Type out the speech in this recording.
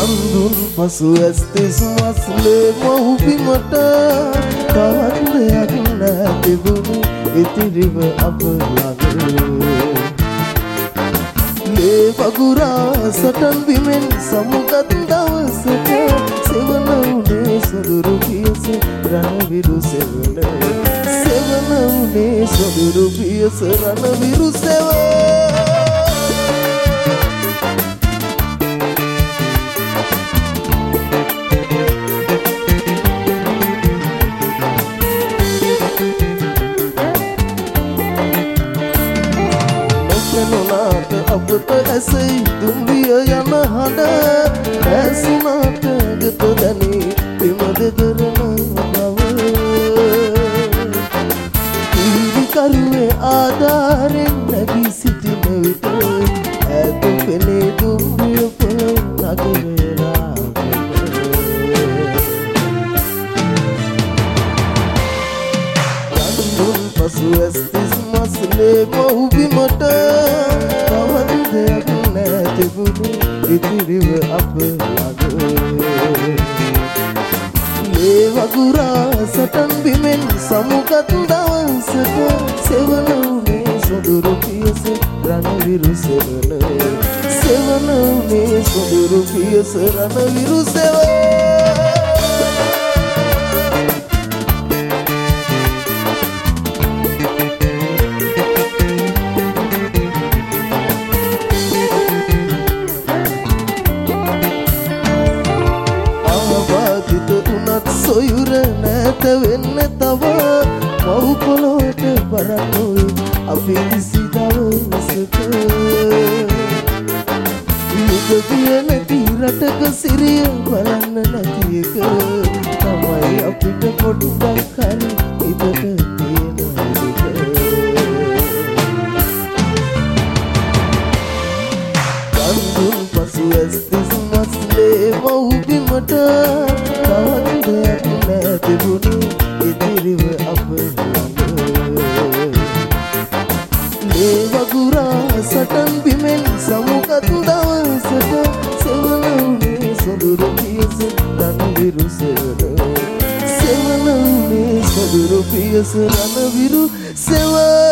කන්දුන් පසු ඇස්තිස් මස්ලේ මව්බිමට තවත් දෙයක් නැතිබුණු ඉතිරිව අප ළඟ ලේ වගුරා සටන් බිමෙන් සමුගත් දවසට සෙවන උනේ සොඳුරු පියස රණවිරු සෙවන සෙවන උනේ සොඳුරු පියස රණවිරු සෙවන අපට ඇසයි දුම්රිය යන හඬ ඇසුනාට ගත දැනී පිමද කරන බව පිරිකරුවේ ආධාරෙන් නැගී සිටින විට ඈත පෙනේ දුම්රිය නගරලා යන්දුන් පසු ඇස්තිස් මස්ලේ මව්බිමට දෙයක් නැතිබුණු ඉතිරිව අප ළඟ ලේ වගුරා සටන් බිමෙන් සමුගත් දවසට සෙවන උනේ සොඳුරු පියස රණවිරු සෙවන සෙවන උනේ සොඳුරු පියස රණවිරු සෙවන සොයුර නැත වෙන්න තව මව් පොළොවට බරනොයි අපි කිසි දවසක යුගදිය නැති රටක සිරිය බලන්න නැති එක තමයි අපිට පොඩ්ඩක් හරි ඉතට තියෙන එක කන්දුන් පසු ඇස්තිස් මස්ලේ මව්බිමට තවත් දෙයක් නැතිබුණු ඉතිරිව අප ළඟ ලේ වගුරා සටන් බිමෙන් සමුගත් දවසට සෙවන උනේ සොඳුරු පියස රණවිරු සෙවන සෙවන උනේ සොඳුරු පියස රණවිරු සෙවන